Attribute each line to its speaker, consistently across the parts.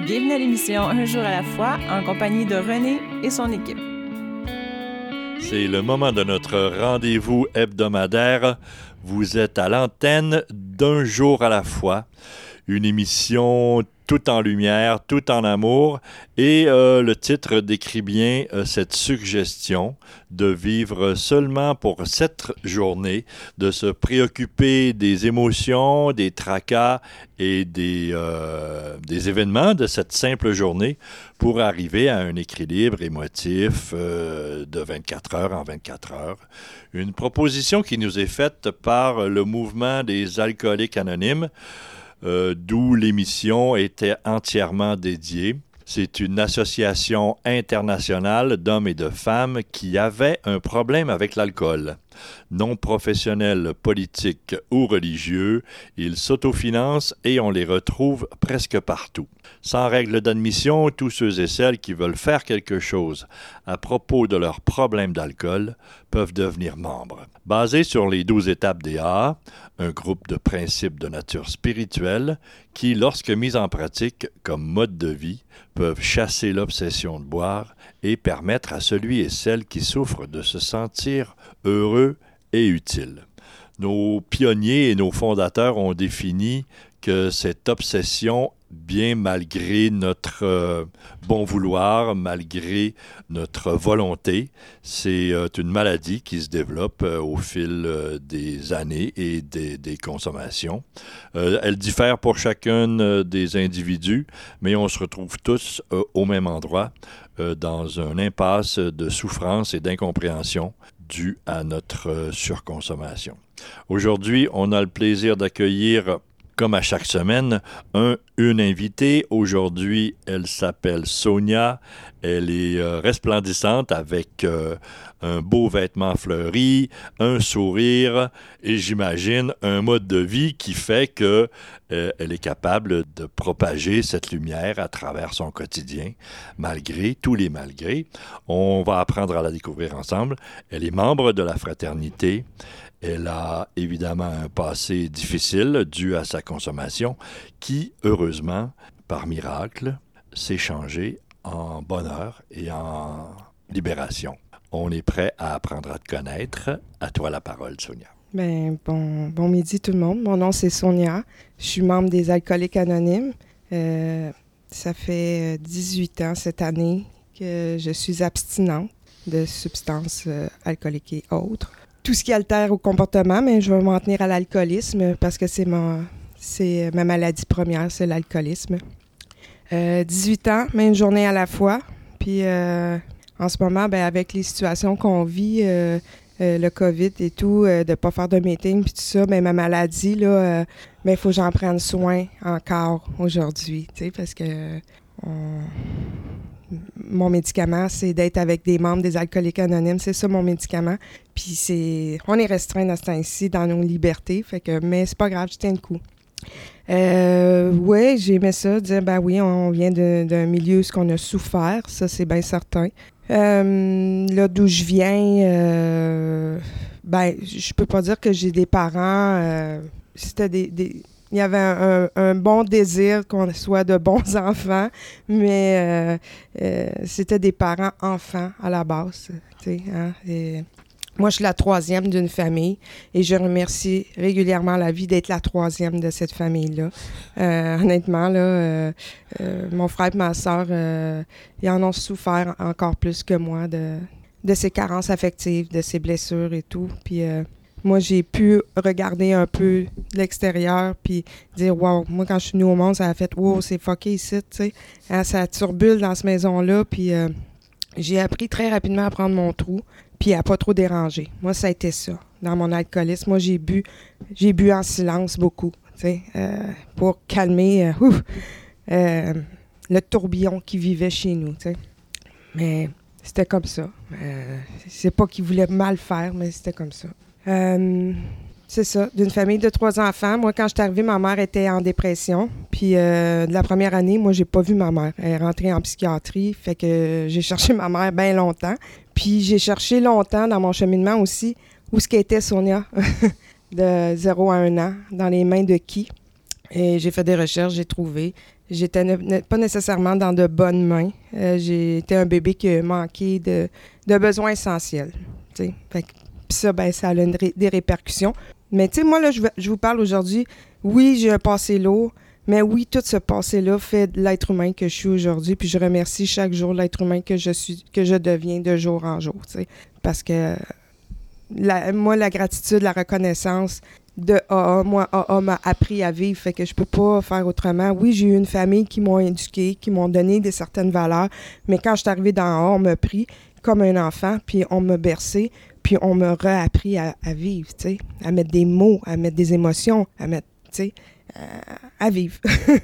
Speaker 1: Bienvenue à l'émission Un jour à la fois en compagnie de René et son équipe.
Speaker 2: C'est le moment de notre rendez-vous hebdomadaire. Vous êtes à l'antenne d'Un jour à la fois, une émission tout en lumière, tout en amour. Et le titre décrit bien cette suggestion de vivre seulement pour cette journée, de se préoccuper des émotions, des tracas et des événements de cette simple journée pour arriver à un équilibre émotif de 24 heures en 24 heures. Une proposition qui nous est faite par le mouvement des alcooliques anonymes, d'où l'émission était entièrement dédiée. C'est une association internationale d'hommes et de femmes qui avaient un problème avec l'alcool. Non professionnels, politiques ou religieux, ils s'autofinancent et on les retrouve presque partout. Sans règle d'admission, tous ceux et celles qui veulent faire quelque chose à propos de leur problème d'alcool peuvent devenir membres. Basé sur les 12 étapes des A, un groupe de principes de nature spirituelle qui, lorsque mis en pratique comme mode de vie, peuvent chasser l'obsession de boire et permettre à celui et celle qui souffrent de se sentir heureux et utile. Nos pionniers et nos fondateurs ont défini que cette obsession, bien malgré notre bon vouloir, malgré notre volonté, c'est une maladie qui se développe au fil des années et des consommations. Elle diffère pour chacun des individus, mais on se retrouve tous au même endroit, dans une impasse de souffrance et d'incompréhension due à notre surconsommation. Aujourd'hui, on a le plaisir d'accueillir, comme à chaque semaine, une invitée. Aujourd'hui, elle s'appelle Sonia. Elle est resplendissante avec un beau vêtement fleuri, un sourire et j'imagine un mode de vie qui fait que elle est capable de propager cette lumière à travers son quotidien, malgré tous les malgrés. On va apprendre à la découvrir ensemble. Elle est membre de la fraternité. Elle a évidemment un passé difficile dû à sa consommation qui, heureusement, par miracle, s'est changé en bonheur et en libération. On est prêt à apprendre à te connaître. À toi la parole, Sonia.
Speaker 3: Bon midi tout le monde. Mon nom, c'est Sonia. Je suis membre des Alcooliques Anonymes. Ça fait 18 ans cette année que je suis abstinente de substances alcooliques et autres. Tout ce qui altère au comportement, mais je vais m'en tenir à l'alcoolisme parce que c'est ma maladie première, c'est l'alcoolisme. 18 ans, mais une journée à la fois. Puis en ce moment, avec les situations qu'on vit, le COVID et tout, de ne pas faire de meeting, puis tout ça, ma maladie, là, il faut que j'en prenne soin encore aujourd'hui, tu sais, parce que mon médicament, c'est d'être avec des membres des Alcooliques Anonymes. C'est ça, mon médicament. Puis on est restreint dans ce temps-ci, dans nos libertés. Mais c'est pas grave, je tiens le coup. Oui, j'aimais ça, dire, oui, on vient d'un milieu où on a souffert. Ça, c'est bien certain. Là, d'où je viens, je peux pas dire que j'ai des parents... Il y avait un bon désir qu'on soit de bons enfants, mais c'était des parents enfants à la base. Et moi, je suis la troisième d'une famille et je remercie régulièrement la vie d'être la troisième de cette famille-là. Honnêtement, là, mon frère et ma sœur, ils en ont souffert encore plus que moi de ces carences affectives, de ces blessures et tout. Puis moi, j'ai pu regarder un peu de l'extérieur puis dire « Wow! » Moi, quand je suis venue au monde, ça a fait « Wow! C'est fucké ici! » tu sais. Ça turbule dans cette maison-là. Puis j'ai appris très rapidement à prendre mon trou puis à pas trop déranger. Moi, ça a été ça, dans mon alcoolisme. Moi, j'ai bu en silence beaucoup, tu sais, pour calmer le tourbillon qui vivait chez nous, tu sais. Mais c'était comme ça. C'est pas qu'ils voulaient mal faire, mais c'était comme ça. C'est ça, d'une famille de 3 enfants. Moi, quand je suis arrivée, ma mère était en dépression. Puis de la première année, moi, j'ai pas vu ma mère. Elle est rentrée en psychiatrie, fait que j'ai cherché ma mère bien longtemps. Puis j'ai cherché longtemps dans mon cheminement aussi où ce qu'était Sonia, de 0 à 1 an, dans les mains de qui. Et j'ai fait des recherches, j'ai trouvé. j'étais pas nécessairement dans de bonnes mains. J'ai été un bébé qui a manqué de besoins essentiels. Puis ça, ça a des répercussions. Mais tu sais, moi, là, je vous parle aujourd'hui, oui, j'ai un passé lourd, mais oui, tout ce passé-là fait de l'être humain que je suis aujourd'hui, puis je remercie chaque jour l'être humain que je deviens de jour en jour, tu sais. Parce que moi, la gratitude, la reconnaissance de AA, moi, AA m'a appris à vivre, fait que je peux pas faire autrement. Oui, j'ai eu une famille qui m'ont éduqué, qui m'ont donné certaines valeurs, mais quand je suis arrivée dans AA, on m'a pris comme un enfant, puis on m'a bercé, puis on m'a réappris à vivre, tu sais, à mettre des mots, à mettre des émotions, à mettre, tu sais, à vivre.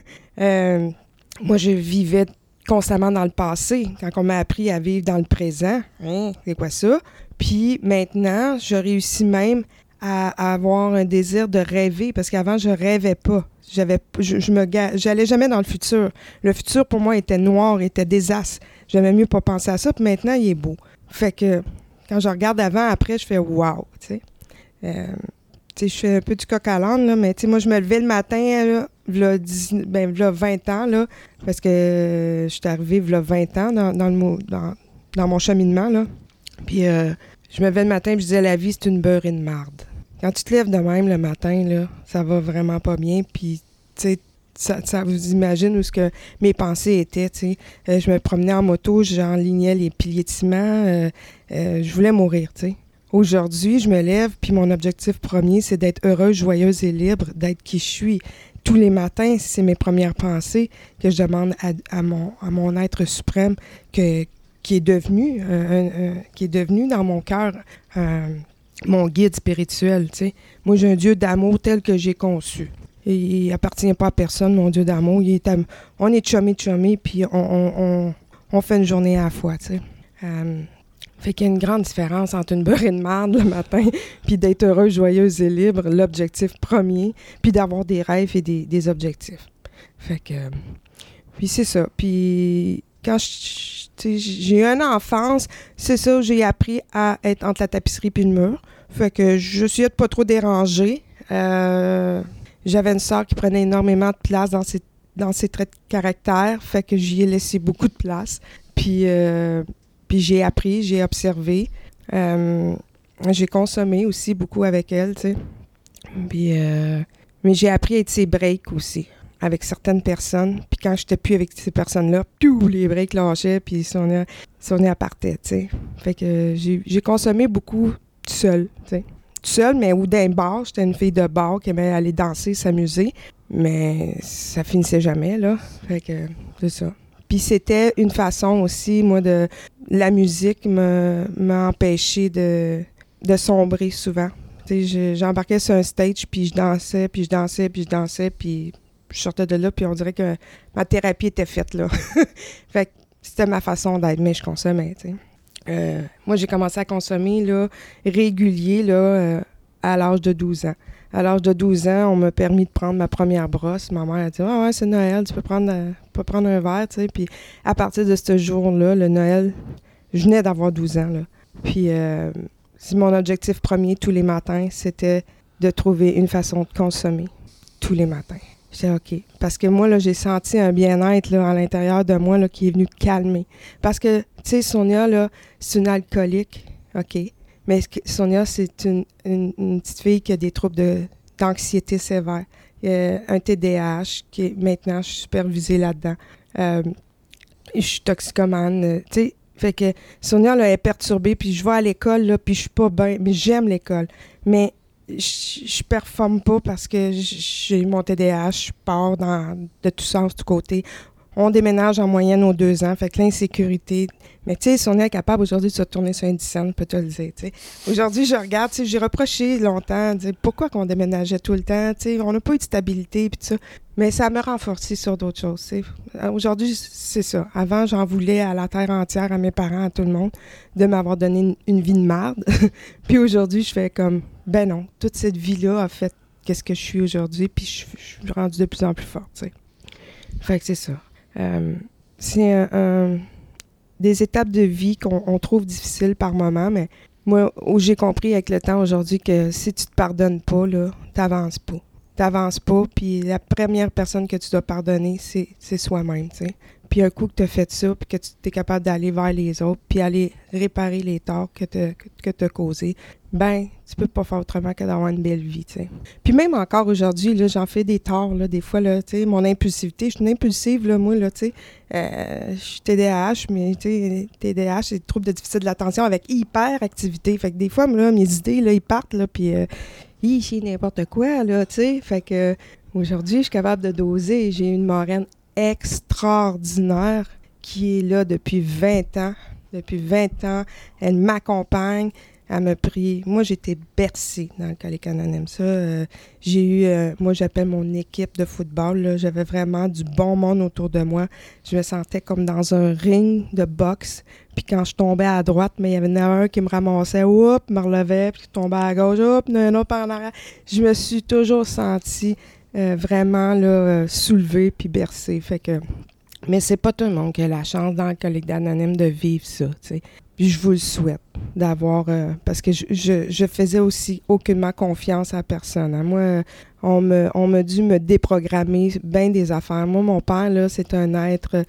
Speaker 3: Moi, je vivais constamment dans le passé, quand on m'a appris à vivre dans le présent. Hein, c'est quoi ça? Puis maintenant, je réussis même à avoir un désir de rêver, parce qu'avant, je rêvais pas. J'allais jamais dans le futur. Le futur, pour moi, était noir, était désastre. J'aimais mieux pas penser à ça, puis maintenant, il est beau. Fait que quand je regarde avant, après, je fais « wow », tu sais. Je fais un peu du coq à l'âne, là, mais moi, je me levais le matin, là, v'là 20 ans, là, parce que je suis arrivée v'là 20 ans dans mon cheminement, là. Puis je me levais le matin et je disais « la vie, c'est une beurrée de marde ». Quand tu te lèves de même le matin, là, ça va vraiment pas bien, puis tu sais, ça vous imagine où ce que mes pensées étaient, tu sais. Je me promenais en moto, j'enlignais les piliers de ciment, je voulais mourir, tu sais. Aujourd'hui, je me lève, puis mon objectif premier, c'est d'être heureuse, joyeuse et libre, d'être qui je suis. Tous les matins, c'est mes premières pensées que je demande à mon être suprême qui est devenu dans mon cœur mon guide spirituel, tu sais. Moi, j'ai un Dieu d'amour tel que j'ai conçu. Il appartient pas à personne, mon Dieu d'amour. On est chummy, puis on fait une journée à la fois, tu sais. Fait qu'il y a une grande différence entre une beurrée de marde le matin puis d'être heureuse, joyeuse et libre, l'objectif premier, puis d'avoir des rêves et des objectifs. Fait que... Puis c'est ça. Puis quand j'ai eu une enfance, c'est ça, j'ai appris à être entre la tapisserie puis le mur. Fait que je suis pas trop dérangée. J'avais une sœur qui prenait énormément de place dans ses traits de caractère, fait que j'y ai laissé beaucoup de place. Puis j'ai appris, j'ai observé. J'ai consommé aussi beaucoup avec elle, tu sais. Puis, mais j'ai appris à être ses breaks aussi, avec certaines personnes. Puis quand j'étais plus avec ces personnes-là, tous les breaks lâchaient, puis Sonia partait, tu sais. Fait que j'ai consommé beaucoup tout seul, tu sais. Tout seul, mais ou d'un bar. J'étais une fille de bar qui aimait aller danser, s'amuser. Mais ça finissait jamais, là. Fait que c'est ça. Puis c'était une façon aussi, moi, la musique m'a empêché de sombrer souvent. Tu sais, j'embarquais sur un stage, puis je dansais, puis je sortais de là, puis on dirait que ma thérapie était faite, là. Fait que c'était ma façon d'être, mais je consommais, tu sais. Moi, j'ai commencé à consommer là, régulier là, à l'âge de 12 ans. À l'âge de 12 ans, on m'a permis de prendre ma première brosse. Ma mère a dit « Ah ouais, c'est Noël, tu peux prendre un verre, tu sais. » Puis à partir de ce jour-là, le Noël, je venais d'avoir 12 ans, là. Puis c'est mon objectif premier tous les matins, c'était de trouver une façon de consommer tous les matins. J'étais OK. Parce que moi, là, j'ai senti un bien-être là, à l'intérieur de moi là, qui est venu calmer. Parce que, tu sais, Sonia, là, c'est une alcoolique, OK. Mais Sonia, c'est une petite fille qui a des troubles d'anxiété sévère. Un TDAH, maintenant, je suis supervisée là-dedans. Je suis toxicomane, tu sais. Fait que Sonia, là, est perturbée, puis je vais à l'école, là, puis je suis pas bien. Mais j'aime l'école. Mais je performe pas parce que j'ai mon TDAH, je pars de tous sens, de tous côtés. On déménage en moyenne aux 2 ans, fait que l'insécurité. Mais tu sais, si on est capable aujourd'hui de se retourner sur un 10 cents, je peux te le dire, tu sais. Aujourd'hui, je regarde, tu sais, j'ai reproché longtemps, pourquoi qu'on déménageait tout le temps, tu sais, on n'a pas eu de stabilité, puis tout ça. Mais ça me renforcé sur d'autres choses, tu sais. Aujourd'hui, c'est ça. Avant, j'en voulais à la terre entière, à mes parents, à tout le monde, de m'avoir donné une vie de merde. Puis aujourd'hui, je fais comme, ben non, toute cette vie-là a fait qu'est-ce que je suis aujourd'hui, puis je suis rendue de plus en plus forte, tu sais. Fait que c'est ça. C'est des étapes de vie qu'on trouve difficiles par moment, mais moi, j'ai compris avec le temps aujourd'hui que si tu te pardonnes pas, là, t'avances pas. t'avances pas, puis la première personne que tu dois pardonner, c'est soi-même, tu sais. Puis un coup que tu as fait ça, puis que tu es capable d'aller vers les autres, puis aller réparer les torts que tu as causés, ben, tu peux pas faire autrement que d'avoir une belle vie, tu sais. Puis même encore aujourd'hui, là, j'en fais des torts, là, des fois, là, tu sais, mon impulsivité, je suis une impulsive, là, moi, là, tu sais. Je suis TDAH, mais, tu sais, TDAH, c'est trouble de déficit de l'attention avec hyperactivité. Fait que des fois, là, mes idées, là, ils partent, là, puis c'est n'importe quoi, là, tu sais. Fait que aujourd'hui, je suis capable de doser. J'ai une marraine extraordinaire qui est là depuis 20 ans. Depuis 20 ans, elle m'accompagne. Elle me prie. Moi, j'étais bercée dans Alcooliques Anonymes. Ça, j'ai eu, moi, j'appelle mon équipe de football. Là. J'avais vraiment du bon monde autour de moi. Je me sentais comme dans un ring de boxe. Puis quand je tombais à droite, mais il y avait un qui me ramassait, oups, me relevait, puis je tombais à gauche, oups, un autre par en arrière. Je me suis toujours sentie vraiment là, soulevée puis bercée. Fait que, mais c'est pas tout le monde qui a la chance dans Alcooliques Anonymes de vivre ça, tu sais. Puis je vous le souhaite d'avoir... parce que je faisais aussi aucunement confiance à personne. Hein. Moi, on m'a dû me déprogrammer bien des affaires. Moi, mon père, là, c'est un être...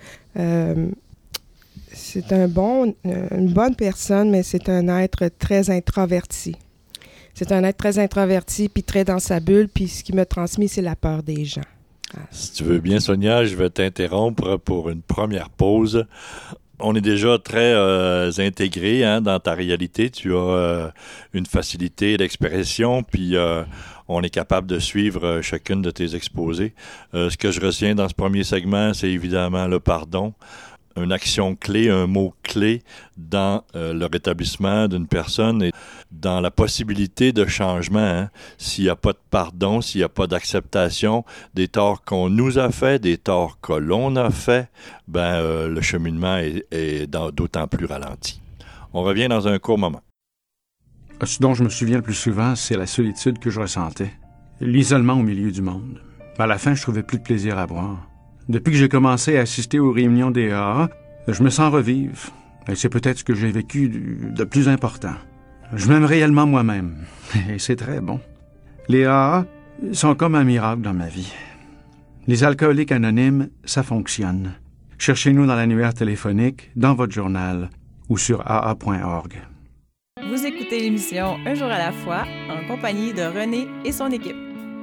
Speaker 3: c'est une bonne personne, mais c'est un être très introverti. C'est un être très introverti, puis très dans sa bulle, puis ce qui m'a transmis, c'est la peur des gens.
Speaker 2: Si tu veux bien, Sonia, je vais t'interrompre pour une première pause. On est déjà très intégré dans ta réalité. Tu as une facilité d'expression, puis on est capable de suivre chacune de tes exposés. Ce que je retiens dans ce premier segment, c'est évidemment le pardon. Une action clé, un mot clé dans le rétablissement d'une personne et dans la possibilité de changement. Hein. S'il n'y a pas de pardon, s'il n'y a pas d'acceptation des torts qu'on nous a fait, des torts que l'on a fait, le cheminement est d'autant plus ralenti. On revient dans un court moment.
Speaker 4: Ce dont je me souviens le plus souvent, c'est la solitude que je ressentais. L'isolement au milieu du monde. À la fin, je trouvais plus de plaisir à boire. Depuis que j'ai commencé à assister aux réunions des AA, je me sens revivre. Et c'est peut-être ce que j'ai vécu de plus important. Je m'aime réellement moi-même. Et c'est très bon. Les AA sont comme un miracle dans ma vie. Les Alcooliques Anonymes, ça fonctionne. Cherchez-nous dans l'annuaire téléphonique, dans votre journal ou sur aa.org.
Speaker 1: Vous écoutez l'émission Un jour à la fois en compagnie de René et son équipe.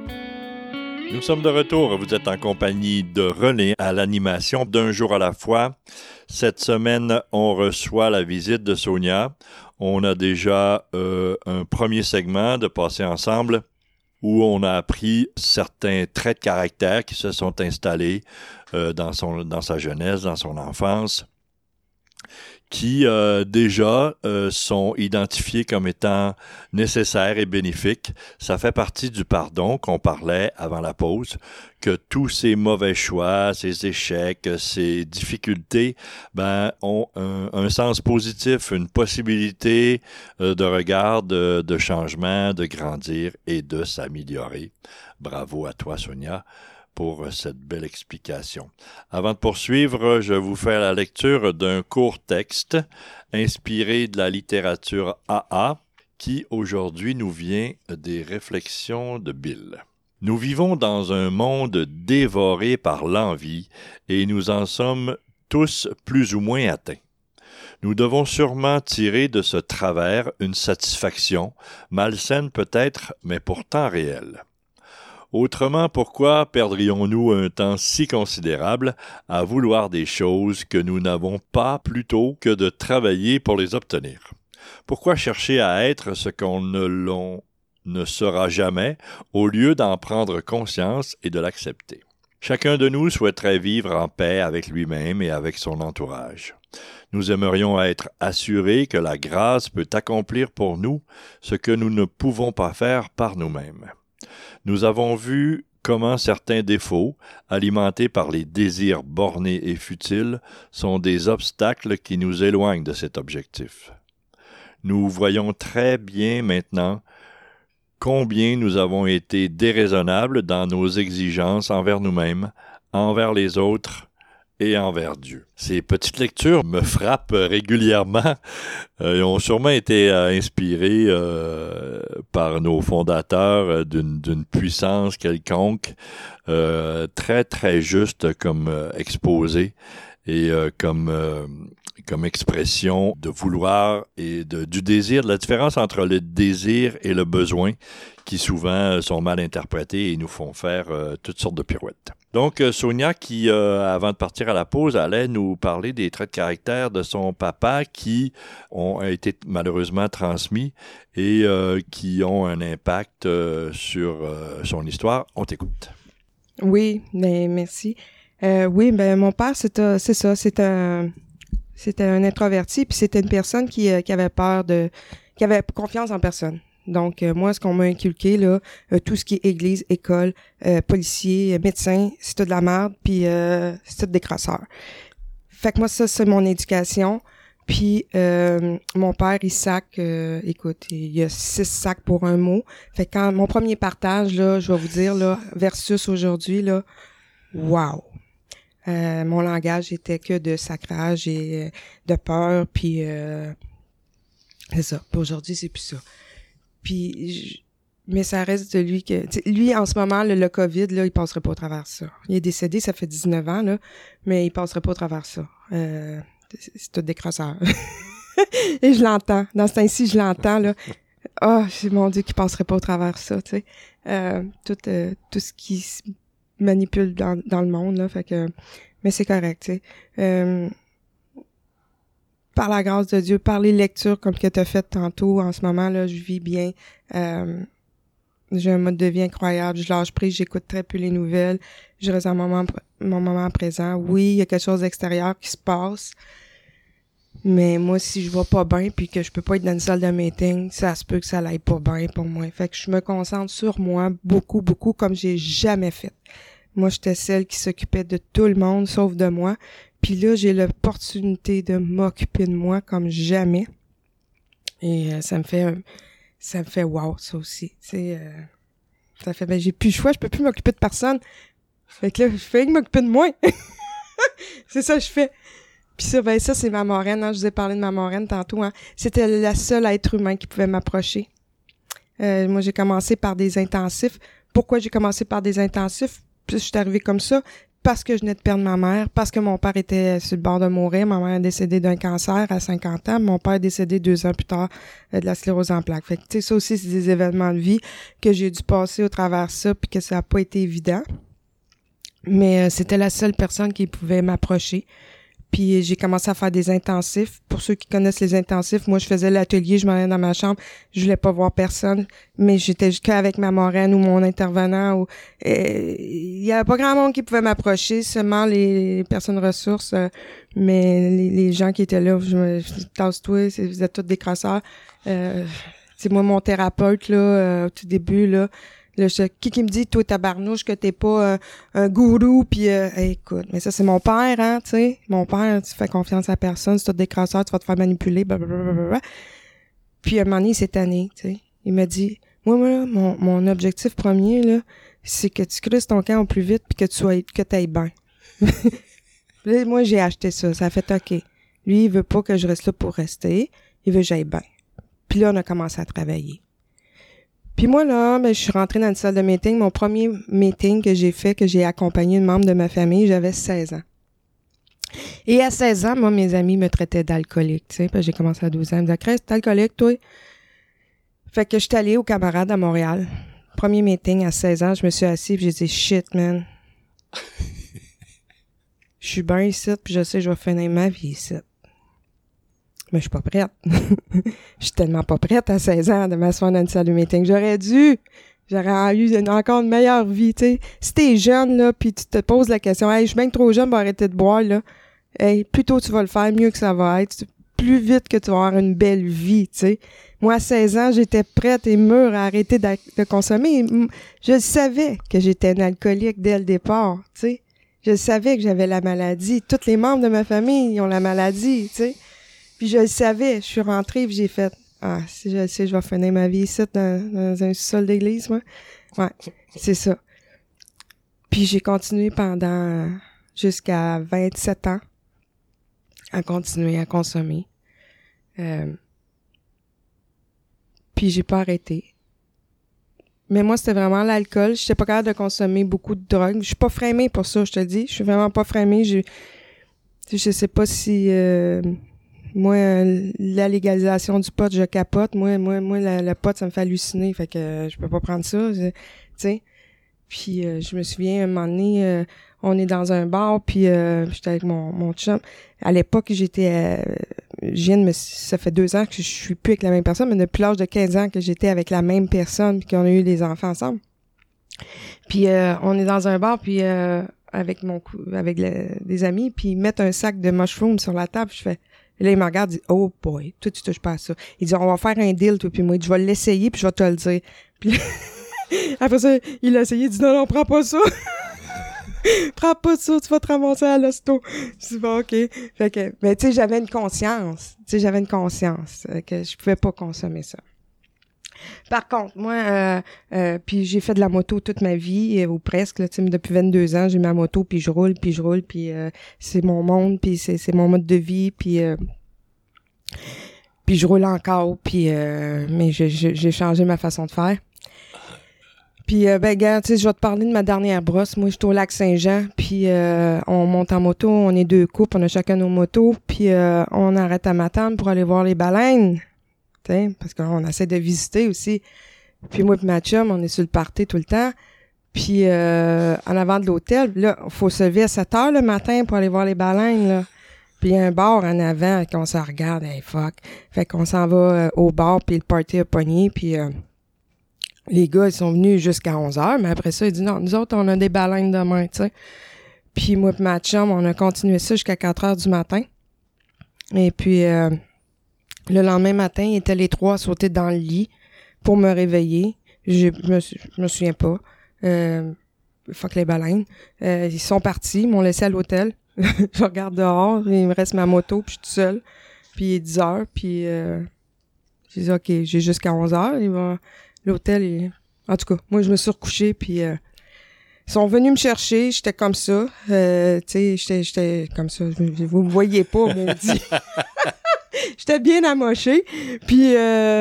Speaker 2: Nous sommes de retour. Vous êtes en compagnie de René à l'animation d'Un jour à la fois. Cette semaine, on reçoit la visite de Sonia. On a déjà un premier segment de Passer ensemble où on a appris certains traits de caractère qui se sont installés dans sa jeunesse, dans son enfance, qui déjà sont identifiés comme étant nécessaires et bénéfiques. Ça fait partie du pardon qu'on parlait avant la pause, que tous ces mauvais choix, ces échecs, ces difficultés ont un sens positif, une possibilité de regard, de changement, de grandir et de s'améliorer. Bravo à toi, Sonia, pour cette belle explication. Avant de poursuivre, je vous fais la lecture d'un court texte inspiré de la littérature AA qui aujourd'hui nous vient des réflexions de Bill. Nous vivons dans un monde dévoré par l'envie et nous en sommes tous plus ou moins atteints. Nous devons sûrement tirer de ce travers une satisfaction, malsaine peut-être, mais pourtant réelle. Autrement, pourquoi perdrions-nous un temps si considérable à vouloir des choses que nous n'avons pas plutôt que de travailler pour les obtenir? Pourquoi chercher à être ce qu'on ne sera jamais au lieu d'en prendre conscience et de l'accepter? Chacun de nous souhaiterait vivre en paix avec lui-même et avec son entourage. Nous aimerions être assurés que la grâce peut accomplir pour nous ce que nous ne pouvons pas faire par nous-mêmes. Nous avons vu comment certains défauts, alimentés par les désirs bornés et futiles, sont des obstacles qui nous éloignent de cet objectif. Nous voyons très bien maintenant combien nous avons été déraisonnables dans nos exigences envers nous-mêmes, envers les autres et envers Dieu. Ces petites lectures me frappent régulièrement. Ils ont sûrement été inspirés par nos fondateurs d'une puissance quelconque, très, très juste comme exposé et comme expression de vouloir et du désir, de la différence entre le désir et le besoin qui souvent sont mal interprétés et nous font faire toutes sortes de pirouettes. Donc, Sonia, qui, avant de partir à la pause, allait nous parler des traits de caractère de son papa qui ont été malheureusement transmis et qui ont un impact sur son histoire. On t'écoute.
Speaker 3: Oui, ben, merci. Oui, ben mon père, c'était un introverti, puis c'était une personne qui avait peur qui avait confiance en personne. Donc, moi, ce qu'on m'a inculqué, là, tout ce qui est église, école, policier, médecin, c'est tout de la merde, puis c'est tout des crasseurs. Fait que moi, ça, c'est mon éducation. Puis, mon père, il sac, écoute, il y a 6 sacs pour un mot. Fait que quand mon premier partage, là, je vais vous dire, là, versus aujourd'hui, là, wow! Mon langage était que de sacrage et de peur, puis c'est ça. Puis aujourd'hui, c'est plus ça. Puis, mais ça reste de lui que... Lui, en ce moment, le COVID, là, il passerait pas au travers de ça. Il est décédé, ça fait 19 ans, là, mais il passerait pas au travers de ça. C'est tout des crasseurs. Et je l'entends. Dans ce temps-ci, je l'entends, là. Ah, c'est mon Dieu, qu'il passerait pas au travers de ça, tu sais. Tout ce qui se manipule dans le monde, là, fait que... Mais c'est correct, tu sais. Par la grâce de Dieu, par les lectures comme que tu as faites tantôt, en ce moment, là, je vis bien. J'ai un mode de vie incroyable. Je lâche prise, j'écoute très peu les nouvelles. Je reste dans mon moment présent. Oui, il y a quelque chose d'extérieur qui se passe. Mais moi, si je vais pas bien puis que je peux pas être dans une salle de meeting, ça se peut que ça l'aille pas bien pour moi. Fait que je me concentre sur moi beaucoup, beaucoup, comme j'ai jamais fait. Moi, j'étais celle qui s'occupait de tout le monde, sauf de moi. Puis là, j'ai l'opportunité de m'occuper de moi comme jamais. Et ça me fait wow, ça aussi. Tu sais, ça fait, ben, j'ai plus le choix, je peux plus m'occuper de personne. Fait que là, je fais que m'occuper de moi. C'est ça que je fais. Puis ça, ben, ça, c'est ma marraine, hein. Je vous ai parlé de ma marraine tantôt, hein. C'était la seule être humain qui pouvait m'approcher. Moi, j'ai commencé par des intensifs. Pourquoi j'ai commencé par des intensifs? Puis je suis arrivée comme ça parce que je venais de perdre ma mère, parce que mon père était sur le bord de mourir. Ma mère est décédée d'un cancer à 50 ans. Mon père est décédé 2 ans plus tard de la sclérose en plaques. Fait que, tu sais, ça aussi, c'est des événements de vie que j'ai dû passer au travers de ça puis que ça n'a pas été évident. Mais c'était la seule personne qui pouvait m'approcher. Puis j'ai commencé à faire des intensifs. Pour ceux qui connaissent les intensifs, moi, je faisais l'atelier, je m'en allais dans ma chambre, je voulais pas voir personne, mais j'étais qu'avec ma marraine ou mon intervenant. Il y avait pas grand monde qui pouvait m'approcher, seulement les personnes ressources, mais les gens qui étaient là, je tasse-toi, vous êtes tous des crasseurs. C'est moi, mon thérapeute, là, au tout début, là, qui me dit, toi, tabarnouche, que t'es pas un gourou, puis écoute, mais ça, c'est mon père, hein, tu sais. Mon père, tu fais confiance à personne, c'est tout des crasseurs, tu vas te faire manipuler, blablabla. Puis, à un moment donné, il s'est tanné, tu sais. Il m'a dit, moi, là, mon objectif premier, là, c'est que tu creuses ton camp au plus vite, puis que t'ailles bien. Là, moi, j'ai acheté ça. Ça a fait OK. Lui, il veut pas que je reste là pour rester. Il veut que j'aille bien. Puis là, on a commencé à travailler. Puis moi, là, ben, je suis rentrée dans une salle de meeting. Mon premier meeting que j'ai fait, que j'ai accompagné un membre de ma famille, j'avais 16 ans. Et à 16 ans, moi, mes amis me traitaient d'alcoolique, tu sais. Puis j'ai commencé à 12 ans. Ils me disaient, Chris, t'es alcoolique, toi? Fait que je suis allée au Camarade à Montréal. Premier meeting à 16 ans, je me suis assise et j'ai dit, shit, man. Je suis bien ici, puis je sais que je vais finir ma vie ici. Mais je suis pas prête. Je suis tellement pas prête à 16 ans de m'asseoir dans une salle de meeting. J'aurais eu encore une meilleure vie, tu sais. Si t'es jeune, là, puis tu te poses la question, hey, je suis bien trop jeune pour arrêter de boire, là. Hey, plus tôt tu vas le faire, mieux que ça va être. Plus vite que tu vas avoir une belle vie, tu sais. Moi, à 16 ans, j'étais prête et mûre à arrêter de consommer. Je savais que j'étais une alcoolique dès le départ, tu sais. Je savais que j'avais la maladie. Tous les membres de ma famille, ils ont la maladie, tu sais. Puis je le savais, je suis rentrée et j'ai fait si je le sais, je vais finir ma vie ici dans un sol d'église, moi. Ouais, c'est ça. Puis j'ai continué jusqu'à 27 ans à continuer à consommer. Puis j'ai pas arrêté. Mais moi, c'était vraiment l'alcool. J'étais pas capable de consommer beaucoup de drogue. Je suis pas frémée pour ça, je te le dis. Je suis vraiment pas frémée. Je sais pas si... moi, la légalisation du pot, je capote. Moi, le pot, ça me fait halluciner. Fait que je peux pas prendre ça, tu sais. Puis je me souviens, un moment donné, on est dans un bar, puis j'étais avec mon chum. À l'époque, ça fait 2 ans que je suis plus avec la même personne, mais depuis l'âge de 15 ans que j'étais avec la même personne, puis qu'on a eu des enfants ensemble. Puis on est dans un bar, puis avec des amis, puis ils mettent un sac de mushrooms sur la table, je fais... Et là, il me regarde, il dit, oh boy, toi, tu touches pas à ça. Il dit, on va faire un deal, toi puis moi. Je vais l'essayer, puis je vais te le dire. Puis après ça, il a essayé, il dit, non, prends pas ça. Prends pas ça, tu vas te ramasser à l'hosto. Je dis, bon, OK. Fait que, mais tu sais, j'avais une conscience. Que je pouvais pas consommer ça. Par contre, moi, puis j'ai fait de la moto toute ma vie, ou presque, là, tu sais, depuis 22 ans, j'ai ma moto, puis je roule, puis c'est mon monde, puis c'est mon mode de vie, puis je roule encore, puis mais j'ai changé ma façon de faire. Puis, gars, tu sais, je vais te parler de ma dernière brosse. Moi, je suis au Lac-Saint-Jean, puis on monte en moto, on est 2 couples, on a chacun nos motos, puis on arrête à Matane pour aller voir les baleines. Parce qu'on essaie de visiter aussi. Puis moi et ma chum, on est sur le party tout le temps. Puis en avant de l'hôtel, là, faut se lever à 7 heures le matin pour aller voir les baleines, là. Puis il y a un bar en avant qu'on se regarde, hey fuck. Fait qu'on s'en va au bar, puis le party a pogné, puis les gars, ils sont venus jusqu'à 11 heures, mais après ça, ils disent non, nous autres, on a des baleines demain, tu sais. Puis moi et ma chum, on a continué ça jusqu'à 4 heures du matin. Et puis... le lendemain matin, ils étaient les 3 sautés dans le lit pour me réveiller. Je me souviens pas. Fuck les baleines. Ils sont partis, ils m'ont laissé à l'hôtel. Je regarde dehors, il me reste ma moto, puis je suis toute seule. Puis il est 10 heures, puis j'ai dit, OK, j'ai jusqu'à 11 heures. L'hôtel, en tout cas, moi, je me suis recouchée, puis ils sont venus me chercher, j'étais comme ça. Tu sais, j'étais comme ça. Vous me voyez pas, on dit. J'étais bien amochée. Puis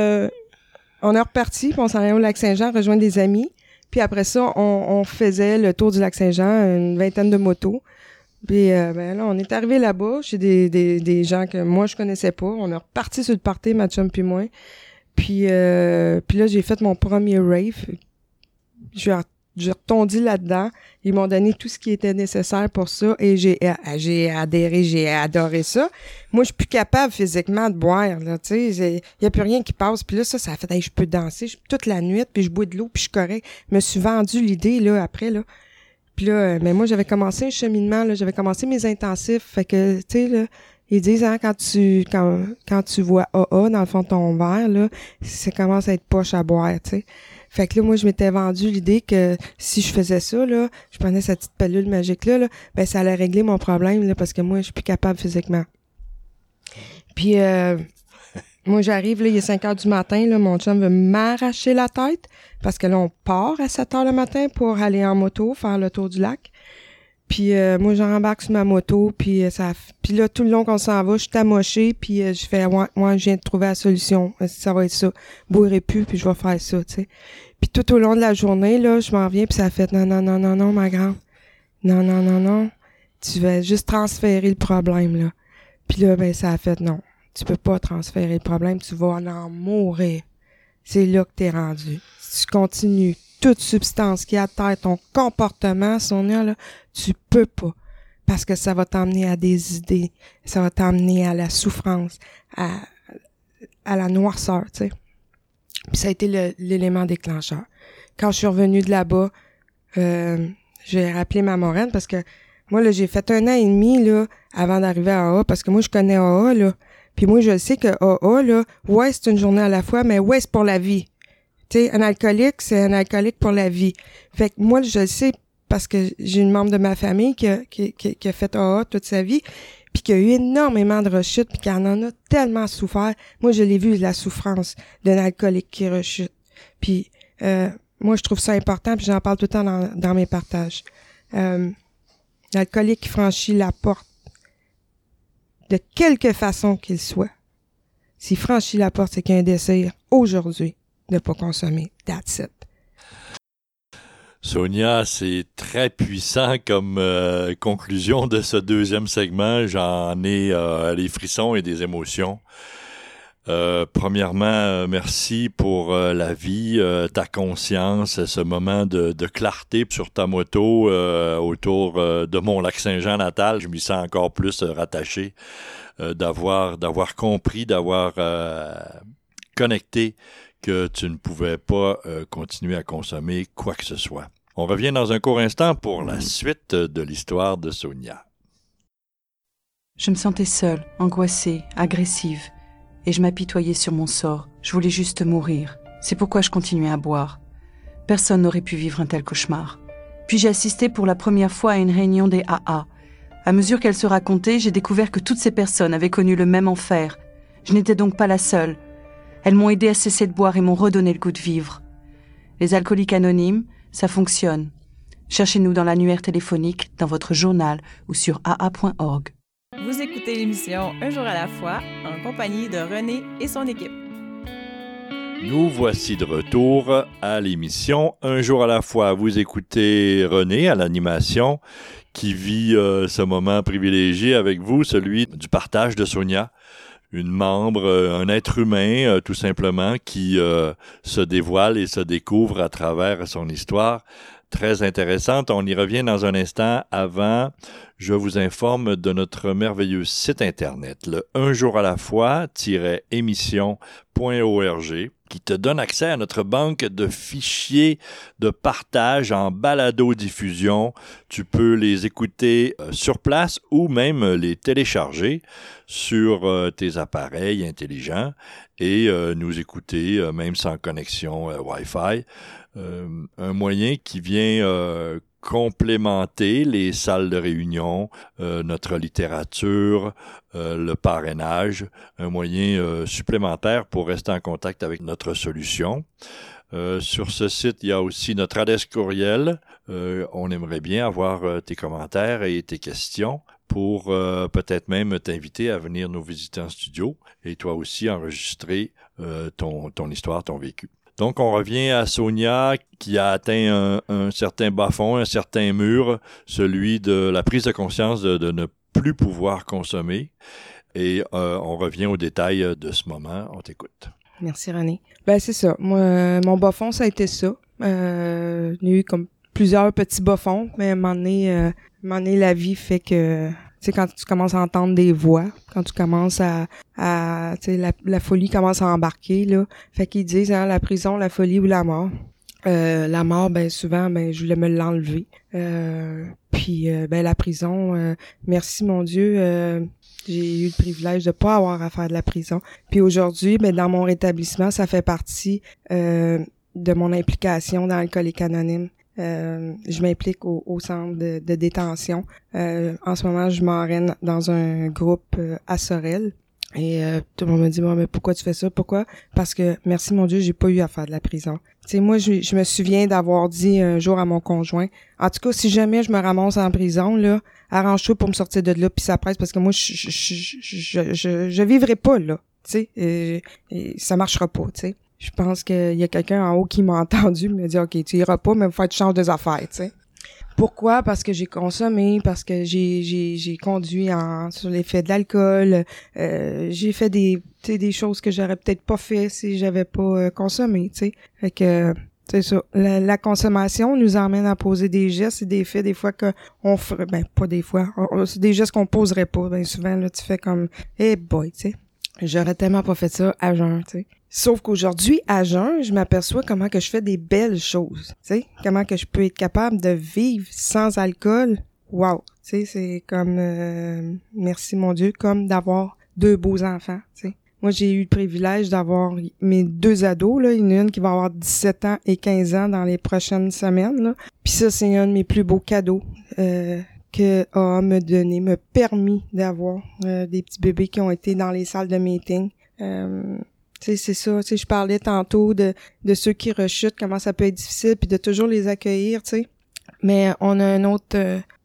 Speaker 3: on est reparti, puis on s'en allait au Lac-Saint-Jean rejoindre des amis. Puis après ça, on faisait le tour du Lac-Saint-Jean, une 20aine de motos. Puis là, on est arrivé là-bas chez des gens que moi, je connaissais pas. On est reparti sur le party, ma chum puis moi. Puis là, j'ai fait mon premier rave. J'ai retondi là-dedans. Ils m'ont donné tout ce qui était nécessaire pour ça et j'ai adhéré, j'ai adoré ça. Moi, je suis plus capable physiquement de boire, là, tu sais. Il y a plus rien qui passe. Puis là, ça a fait, hey, je peux danser toute la nuit, puis je bois de l'eau, puis je suis correct. Je me suis vendu l'idée, là, après, là. Puis là, mais moi, j'avais commencé un cheminement, là. J'avais commencé mes intensifs. Fait que, tu sais, là, ils disent, hein, quand tu vois AA dans le fond de ton verre, là, ça commence à être poche à boire, tu sais. Fait que là, moi, je m'étais vendu l'idée que si je faisais ça, là, je prenais cette petite pilule magique-là, ben, ça allait régler mon problème, là, parce que moi, je suis plus capable physiquement. Puis, moi, j'arrive, là, il est 5 heures du matin, là, mon chum veut m'arracher la tête, parce que là, on part à 7 heures le matin pour aller en moto, faire le tour du lac. Puis moi, j'embarque sur ma moto, puis là, tout le long qu'on s'en va, je suis amochée, puis je fais, ouais, je viens de trouver la solution. Ça va être ça. Boirai plus, puis je vais faire ça, tu sais. Puis tout au long de la journée, là, je m'en viens, puis ça a fait, non, ma grande. Non. Tu vas juste transférer le problème, là. Puis là, ben, ça a fait, non. Tu peux pas transférer le problème, tu vas en mourir. C'est là que t'es rendu. Si tu continues, toute substance qui altère ton comportement, Sonia, là, tu peux pas. Parce que ça va t'emmener à des idées, ça va t'emmener à la souffrance, à la noirceur, tu sais. Puis ça a été l'élément déclencheur. Quand je suis revenue de là-bas, j'ai rappelé ma moraine parce que moi, là, j'ai fait 1 an et demi, là, avant d'arriver à AA, parce que moi, je connais AA, là. Puis moi, je sais que AA, là, ouais, c'est une journée à la fois, mais ouais, c'est pour la vie. Tu sais, un alcoolique, c'est un alcoolique pour la vie. Fait que moi, je le sais parce que j'ai une membre de ma famille qui a fait AA toute sa vie, puis qui a eu énormément de rechutes, puis qui en a tellement souffert. Moi, je l'ai vu, la souffrance d'un alcoolique qui rechute. Puis moi, je trouve ça important, puis j'en parle tout le temps dans mes partages. L'alcoolique qui franchit la porte, de quelque façon qu'il soit, s'il franchit la porte, c'est qu'il y a un désir aujourd'hui de ne pas consommer. That's it.
Speaker 2: Sonia, c'est très puissant comme conclusion de ce deuxième segment. J'en ai les frissons et des émotions. Premièrement, merci pour la vie, ta conscience, ce moment de clarté sur ta moto autour de mon Lac-Saint-Jean natal. Je m'y sens encore plus rattaché d'avoir compris, d'avoir connecté que tu ne pouvais pas continuer à consommer quoi que ce soit. On revient dans un court instant pour la suite de l'histoire de Sonia.
Speaker 5: Je me sentais seule, angoissée, agressive, et je m'apitoyais sur mon sort. Je voulais juste mourir. C'est pourquoi je continuais à boire. Personne n'aurait pu vivre un tel cauchemar. Puis j'ai assisté pour la première fois à une réunion des AA. À mesure qu'elle se racontait, j'ai découvert que toutes ces personnes avaient connu le même enfer. Je n'étais donc pas la seule. Elles m'ont aidé à cesser de boire et m'ont redonné le goût de vivre. Les alcooliques anonymes, ça fonctionne. Cherchez-nous dans l'annuaire téléphonique, dans votre journal ou sur aa.org.
Speaker 1: Vous écoutez l'émission Un jour à la fois en compagnie de René et son équipe.
Speaker 2: Nous voici de retour à l'émission Un jour à la fois. Vous écoutez René à l'animation qui vit ce moment privilégié avec vous, celui du partage de Sonia. Une membre, un être humain, tout simplement, qui se dévoile et se découvre à travers son histoire. Très intéressante. On y revient dans un instant. Avant, je vous informe de notre merveilleux site Internet, le unjouralafois-émission.org, qui te donne accès à notre banque de fichiers de partage en balado-diffusion. Tu peux les écouter sur place ou même les télécharger sur tes appareils intelligents et nous écouter même sans connexion Wi-Fi. Un moyen qui vient complémenter les salles de réunion, notre littérature, le parrainage, un moyen supplémentaire pour rester en contact avec notre solution. Sur ce site, il y a aussi notre adresse courriel. On aimerait bien avoir tes commentaires et tes questions pour peut-être même t'inviter à venir nous visiter en studio et toi aussi enregistrer ton histoire, ton vécu. Donc, on revient à Sonia qui a atteint un certain bas-fond, un certain mur, celui de la prise de conscience de ne plus pouvoir consommer. Et on revient aux détails de ce moment. On t'écoute.
Speaker 3: Merci, René. Ben, c'est ça. Moi, mon bas-fond, ça a été ça. Il y a eu comme plusieurs petits bas-fonds, mais à un moment donné, la vie fait que... Tu sais, quand tu commences à entendre des voix, quand tu commences à tu sais, la folie commence à embarquer, là. Fait qu'ils disent, hein, la prison, la folie ou la mort. La mort, ben, souvent, ben, je voulais me l'enlever. Puis, ben, la prison, merci mon Dieu, j'ai eu le privilège de pas avoir à faire de la prison. Puis aujourd'hui, ben, dans mon rétablissement, ça fait partie, de mon implication dans Alcooliques Anonymes. Je m'implique au centre de détention. En ce moment, je m'enrêne dans un groupe à Sorel. Et tout le monde me dit, bon, mais pourquoi tu fais ça? Pourquoi? Parce que, merci mon Dieu, j'ai pas eu à faire de la prison. Tu sais, moi, je me souviens d'avoir dit un jour à mon conjoint, en tout cas, si jamais je me ramasse en prison, là, arrange-toi pour me sortir de là, puis ça presse, parce que moi, je vivrai pas, là. Tu sais, et ça marchera pas, tu sais. Je pense qu'il y a quelqu'un en haut qui m'a entendu me dire, OK, tu iras pas, mais il faut que tu changes des affaires, tu sais. Pourquoi? Parce que j'ai consommé, parce que j'ai conduit sur l'effet de l'alcool, j'ai fait des choses que j'aurais peut-être pas fait si j'avais pas consommé, tu sais. Fait que, c'est ça. La consommation nous emmène à poser des gestes et des faits, des fois qu'on ferait, ben, pas des fois, c'est des gestes qu'on poserait pas. Ben, souvent, là, tu fais comme, hey boy, tu sais. J'aurais tellement pas fait ça à jeun, tu sais. Sauf qu'aujourd'hui, à jeun, je m'aperçois comment que je fais des belles choses, tu sais. Comment que je peux être capable de vivre sans alcool. Wow! Tu sais, c'est comme, merci mon Dieu, comme d'avoir 2 beaux enfants, tu sais. Moi, j'ai eu le privilège d'avoir mes 2 ados, là. Il y en a une qui va avoir 17 ans et 15 ans dans les prochaines semaines, là. Puis ça, c'est un de mes plus beaux cadeaux, que AA me permis d'avoir des petits bébés qui ont été dans les salles de meeting. Tu sais, c'est ça. Tu sais, je parlais tantôt de ceux qui rechutent, comment ça peut être difficile, puis de toujours les accueillir, tu sais. Mais on a un autre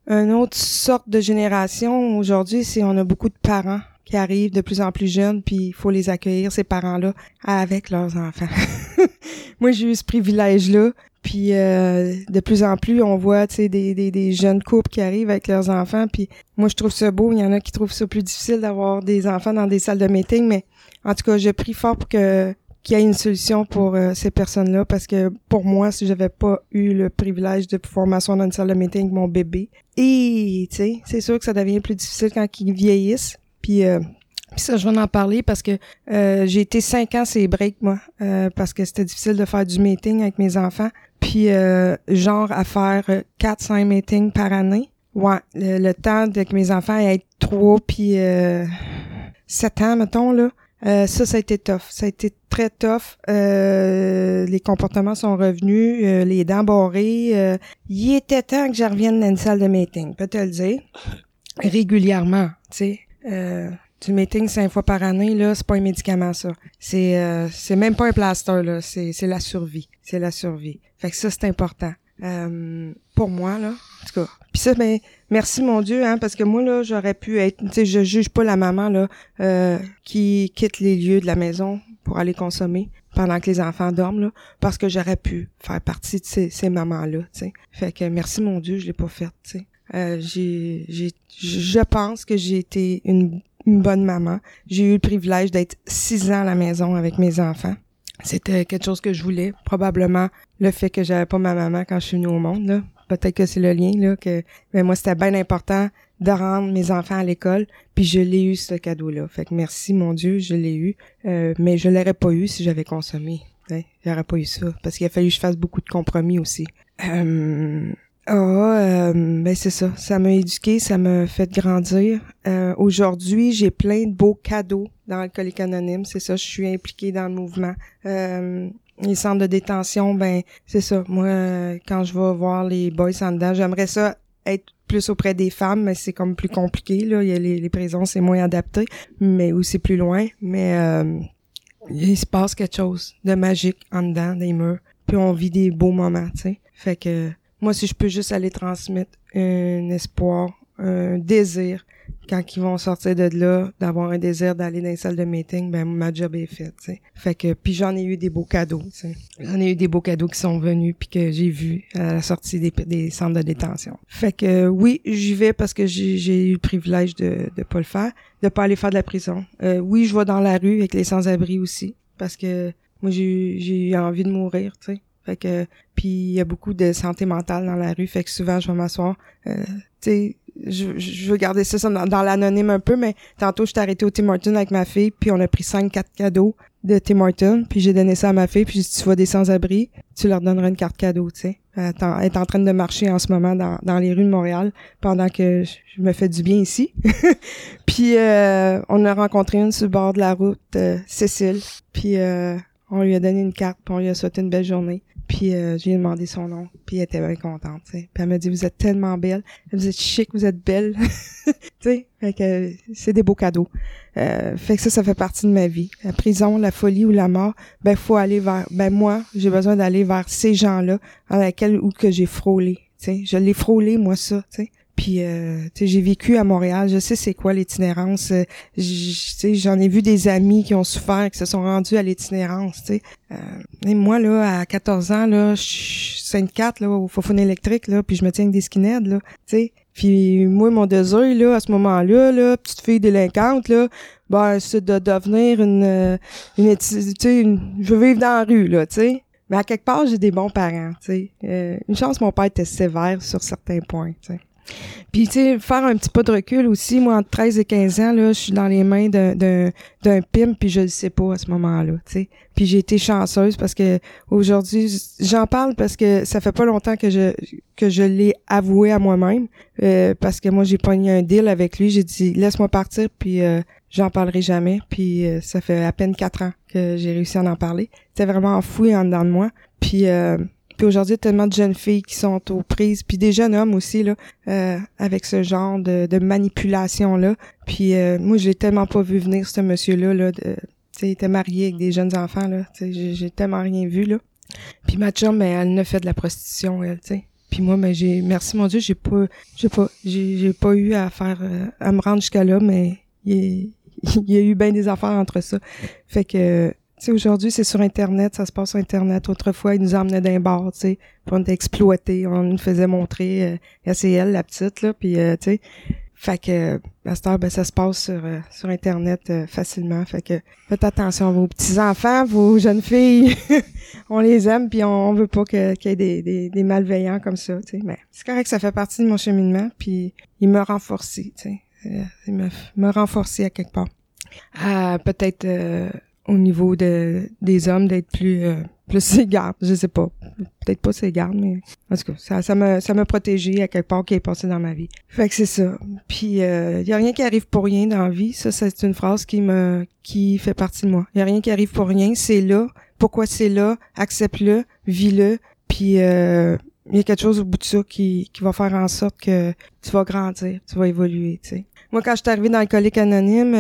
Speaker 3: une autre sorte de génération aujourd'hui, c'est on a beaucoup de parents qui arrivent de plus en plus jeunes, puis il faut les accueillir, ces parents-là, avec leurs enfants. Moi, j'ai eu ce privilège-là, puis de plus en plus, on voit, tu sais, des jeunes couples qui arrivent avec leurs enfants, puis moi, je trouve ça beau. Il y en a qui trouvent ça plus difficile d'avoir des enfants dans des salles de meeting, mais en tout cas, je prie fort pour qu'il y ait une solution pour ces personnes-là, parce que pour moi, si j'avais pas eu le privilège de pouvoir m'asseoir dans une salle de meeting avec mon bébé, et tu sais, c'est sûr que ça devient plus difficile quand ils vieillissent. Puis ça, je vais en parler parce que j'ai été 5 ans ces breaks, moi, parce que c'était difficile de faire du meeting avec mes enfants. Puis genre à faire 4-5 meetings par année. Ouais, le temps avec mes enfants à être 3 puis 7 ans, mettons, là. Ça a été tough. Ça a été très tough. Les comportements sont revenus, les dents barrées. Il était temps que je revienne dans une salle de meeting, peut te le dire. Régulièrement, tu sais. Du meeting 5 fois par année, là, c'est pas un médicament, ça. C'est même pas un plaster, là. C'est la survie. C'est la survie. Fait que ça, c'est important. Pour moi, là. En tout cas. Puis ça, ben, merci mon Dieu, hein, parce que moi, là, j'aurais pu être, tu sais, je juge pas la maman, là, qui quitte les lieux de la maison pour aller consommer pendant que les enfants dorment, là, parce que j'aurais pu faire partie de ces mamans-là, tu sais. Fait que merci mon Dieu, je l'ai pas fait, tu sais. Je pense que j'ai été une bonne maman. J'ai eu le privilège d'être 6 ans à la maison avec mes enfants. C'était quelque chose que je voulais. Probablement le fait que j'avais pas ma maman quand je suis venue au monde, là. Peut-être que c'est le lien, là, mais moi, c'était bien important de rendre mes enfants à l'école, puis je l'ai eu, ce cadeau-là. Fait que merci, mon Dieu, je l'ai eu. Mais je l'aurais pas eu si j'avais consommé. Hein? J'aurais pas eu ça. Parce qu'il a fallu que je fasse beaucoup de compromis aussi. Ben c'est ça. Ça m'a éduqué, ça m'a fait grandir. Aujourd'hui, j'ai plein de beaux cadeaux dans Alcooliques Anonymes. C'est ça, je suis impliquée dans le mouvement. Les centres de détention, ben c'est ça. Moi, quand je vais voir les boys en dedans, j'aimerais ça être plus auprès des femmes, mais c'est comme plus compliqué, là. Il y a les prisons, c'est moins adapté, mais ou c'est plus loin. Mais il se passe quelque chose de magique en dedans des murs. Puis on vit des beaux moments, tu sais. Fait que moi, si je peux juste aller transmettre un espoir, un désir, quand ils vont sortir de là, d'avoir un désir d'aller dans les salles de meeting, ben ma job est faite, tu sais. Fait que, puis j'en ai eu des beaux cadeaux, tu sais. J'en ai eu des beaux cadeaux qui sont venus puis que j'ai vus à la sortie des centres de détention. Fait que oui, j'y vais parce que j'ai eu le privilège de pas le faire, de pas aller faire de la prison. Oui, je vais dans la rue avec les sans-abri aussi parce que moi j'ai eu envie de mourir, tu sais. Fait que puis il y a beaucoup de santé mentale dans la rue, fait que souvent je vais m'asseoir, tu sais, je veux garder ça dans l'anonyme un peu, mais tantôt je t'ai arrêté au Tim Hortons avec ma fille, puis on a pris 5-4 cadeaux de Tim Hortons, puis j'ai donné ça à ma fille, puis j'ai dit, tu vois des sans-abri, tu leur donneras une carte cadeau, tu sais. Elle est en train de marcher en ce moment dans les rues de Montréal pendant que je me fais du bien ici. Puis on a rencontré une sur le bord de la route, Cécile, puis on lui a donné une carte, puis on lui a souhaité une belle journée. Puis j'ai demandé son nom, puis elle était bien contente, tu sais. Puis elle m'a dit, vous êtes tellement belle, vous êtes chic, vous êtes belle. Tu sais, fait que c'est des beaux cadeaux. Fait que ça fait partie de ma vie. La prison, la folie ou la mort, ben faut aller vers, ben moi, j'ai besoin d'aller vers ces gens-là dans laquelle ou que j'ai frôlé, tu sais. Je l'ai frôlé, moi, ça, tu sais. Puis, tu sais, j'ai vécu à Montréal, je sais c'est quoi l'itinérance. Tu sais, j'en ai vu des amis qui ont souffert, qui se sont rendus à l'itinérance, tu sais. Et moi, là, à 14 ans, là, je suis Sainte-Cat, là, au Fofone électrique, là, puis je me tiens avec des skinheads, là, tu sais. Puis moi, mon désir, là, à ce moment-là, là, petite fille délinquante, là, ben, c'est de devenir tu sais, je veux vivre dans la rue, là, tu sais. Mais à quelque part, j'ai des bons parents, tu sais. Une chance, mon père était sévère sur certains points, tu sais. Puis, tu sais, faire un petit pas de recul aussi, moi, entre 13 et 15 ans, là, je suis dans les mains d'un pimp, puis je le sais pas à ce moment-là, tu sais. Puis j'ai été chanceuse parce que aujourd'hui, j'en parle parce que ça fait pas longtemps que je l'ai avoué à moi-même, parce que moi, j'ai pogné un deal avec lui, j'ai dit, laisse-moi partir, puis j'en parlerai jamais, puis ça fait à peine 4 ans que j'ai réussi à en parler. C'était vraiment enfoui en dedans de moi, puis aujourd'hui, il y a tellement de jeunes filles qui sont aux prises, puis des jeunes hommes aussi, là, avec ce genre de manipulation-là. Puis moi, je l'ai tellement pas vu venir, ce monsieur-là, là, tu sais, il était marié avec des jeunes enfants, là, tu sais, j'ai tellement rien vu, là. Puis ma chum, elle ne fait de la prostitution, elle, tu sais. Puis moi, ben, merci mon Dieu, j'ai pas eu à faire, à me rendre jusqu'à là, mais il y a eu bien des affaires entre ça. Fait que, tu sais, aujourd'hui, c'est sur Internet, ça se passe sur Internet. Autrefois, ils nous emmenaient d'un bar, tu sais, puis on était exploités, on nous faisait montrer, c'est elle, la petite, là, puis, tu sais. Fait que, à cette heure, ben, ça se passe sur Internet facilement. Fait que, faites attention à vos petits-enfants, vos jeunes filles. On les aime, puis on veut pas qu'il y ait des malveillants comme ça, tu sais. Mais c'est correct, ça fait partie de mon cheminement, puis il m'a renforcé, tu sais. Il m'a renforcé à quelque part. Peut-être au niveau des hommes, d'être plus égards, je sais pas. Peut-être pas c'est égards, mais en tout cas, ça m'a protégé à quelque part qui est passé dans ma vie. Fait que c'est ça. Puis y a rien qui arrive pour rien dans la vie. Ça, c'est une phrase qui fait partie de moi. Y a rien qui arrive pour rien, c'est là. Pourquoi c'est là? Accepte-le, vis-le, puis il y a quelque chose au bout de ça qui va faire en sorte que tu vas grandir, tu vas évoluer, tu sais. Moi, quand je suis arrivée dans Alcooliques Anonymes,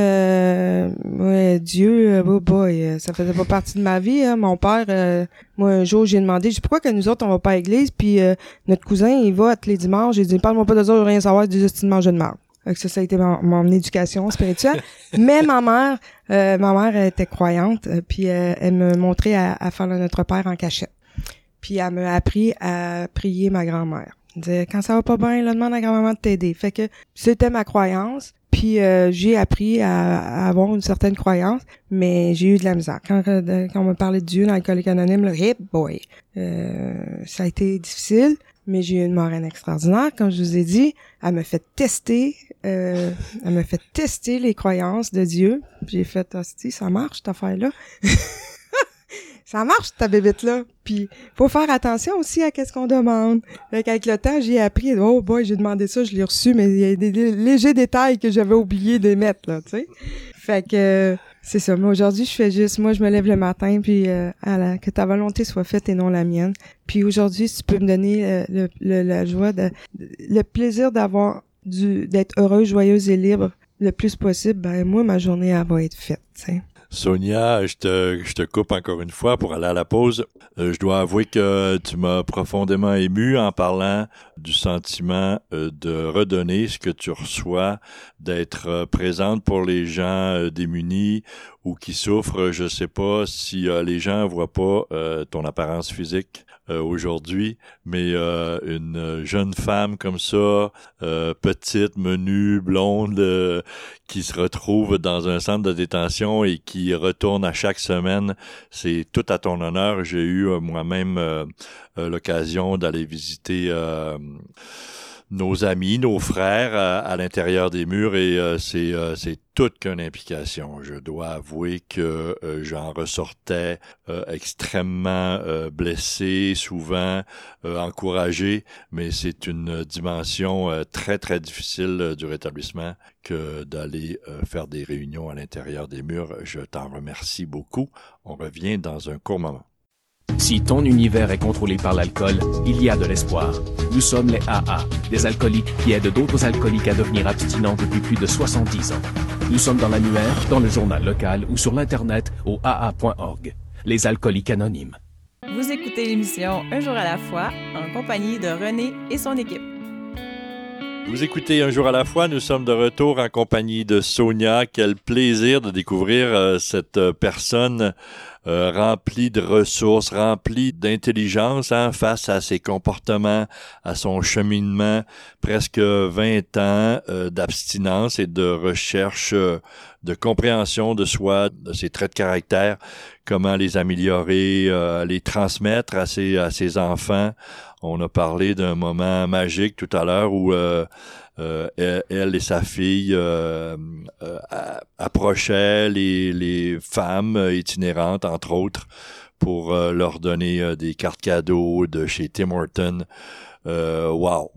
Speaker 3: Dieu, ça faisait pas partie de ma vie. Hein. Mon père, moi, un jour, j'ai demandé, pourquoi que nous autres, on va pas à l'église, puis notre cousin, il va tous les dimanches. J'ai dit, parle-moi pas de ça, je veux rien savoir, du juste manger de marde. Ça a été mon éducation spirituelle. Mais ma mère, elle était croyante, puis elle me montrait à faire le Notre Père en cachette. Puis elle m'a appris à prier ma grand-mère. Elle disait, quand ça va pas bien, là, demande à grand-maman de t'aider. Fait que c'était ma croyance. Puis j'ai appris à avoir une certaine croyance, mais j'ai eu de la misère. Quand on me parlait de Dieu dans l'Alcoolique Anonyme, là, ça a été difficile, mais j'ai eu une marraine extraordinaire, comme je vous ai dit. Elle me fait tester les croyances de Dieu. J'ai fait, ça marche cette affaire-là. Ça marche, ta bébête-là. Puis, faut faire attention aussi à qu'est-ce qu'on demande. Fait qu'avec le temps, j'ai appris, j'ai demandé ça, je l'ai reçu, mais il y a des légers détails que j'avais oublié de mettre, là, tu sais. Fait que, c'est ça. Mais aujourd'hui, je fais juste, moi, je me lève le matin, puis que ta volonté soit faite et non la mienne. Puis aujourd'hui, si tu peux me donner la joie, le plaisir d'être heureuse, joyeuse et libre le plus possible, ben moi, ma journée, elle va être faite, tu sais.
Speaker 2: Sonia, je te coupe encore une fois pour aller à la pause. Je dois avouer que tu m'as profondément ému en parlant du sentiment de redonner ce que tu reçois, d'être présente pour les gens démunis ou qui souffrent. Je sais pas si les gens voient pas ton apparence physique aujourd'hui, mais une jeune femme comme ça, petite, menue, blonde, qui se retrouve dans un centre de détention et qui retourne à chaque semaine, c'est tout à ton honneur. J'ai eu moi-même l'occasion d'aller visiter nos amis, nos frères à l'intérieur des murs et c'est toute qu'une implication. Je dois avouer que j'en ressortais extrêmement blessé, souvent encouragé, mais c'est une dimension très, très difficile du rétablissement que d'aller faire des réunions à l'intérieur des murs. Je t'en remercie beaucoup. On revient dans un court moment.
Speaker 6: Si ton univers est contrôlé par l'alcool, il y a de l'espoir. Nous sommes les AA, des alcooliques qui aident d'autres alcooliques à devenir abstinents depuis plus de 70 ans. Nous sommes dans l'annuaire, dans le journal local ou sur l'Internet au aa.org. Les alcooliques anonymes.
Speaker 1: Vous écoutez l'émission Un jour à la fois en compagnie de René et son équipe.
Speaker 2: Vous écoutez Un jour à la fois, nous sommes de retour en compagnie de Sonia. Quel plaisir de découvrir cette personne remplie de ressources, remplie d'intelligence face à ses comportements, à son cheminement, presque 20 ans d'abstinence et de recherche, de compréhension de soi, de ses traits de caractère, comment les améliorer, les transmettre à ses enfants. On a parlé d'un moment magique tout à l'heure où elle et sa fille approchaient les femmes itinérantes, entre autres, pour leur donner des cartes cadeaux de chez Tim Hortons. Wow!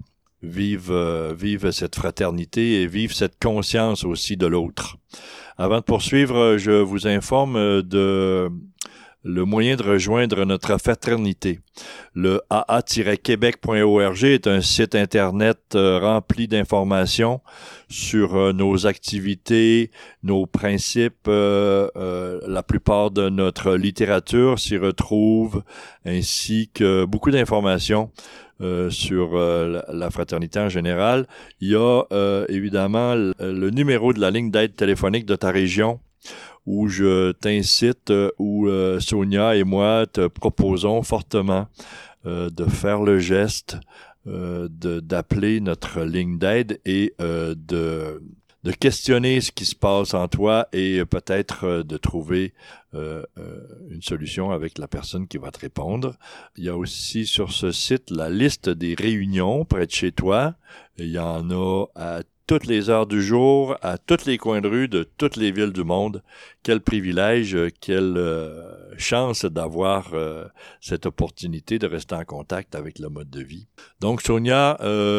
Speaker 2: Vive cette fraternité et vive cette conscience aussi de l'autre. Avant de poursuivre, je vous informe de le moyen de rejoindre notre fraternité. Le aa-québec.org est un site Internet rempli d'informations sur nos activités, nos principes. La plupart de notre littérature s'y retrouve, ainsi que beaucoup d'informations sur la fraternité en général. Il y a évidemment le numéro de la ligne d'aide téléphonique de ta région où je t'incite, où Sonia et moi te proposons fortement de faire le geste d'appeler notre ligne d'aide et de questionner ce qui se passe en toi et peut-être de trouver une solution avec la personne qui va te répondre. Il y a aussi sur ce site la liste des réunions près de chez toi. Il y en a à toutes les heures du jour, à tous les coins de rue de toutes les villes du monde. Quel privilège, quelle chance d'avoir cette opportunité de rester en contact avec le mode de vie. Donc, Sonia,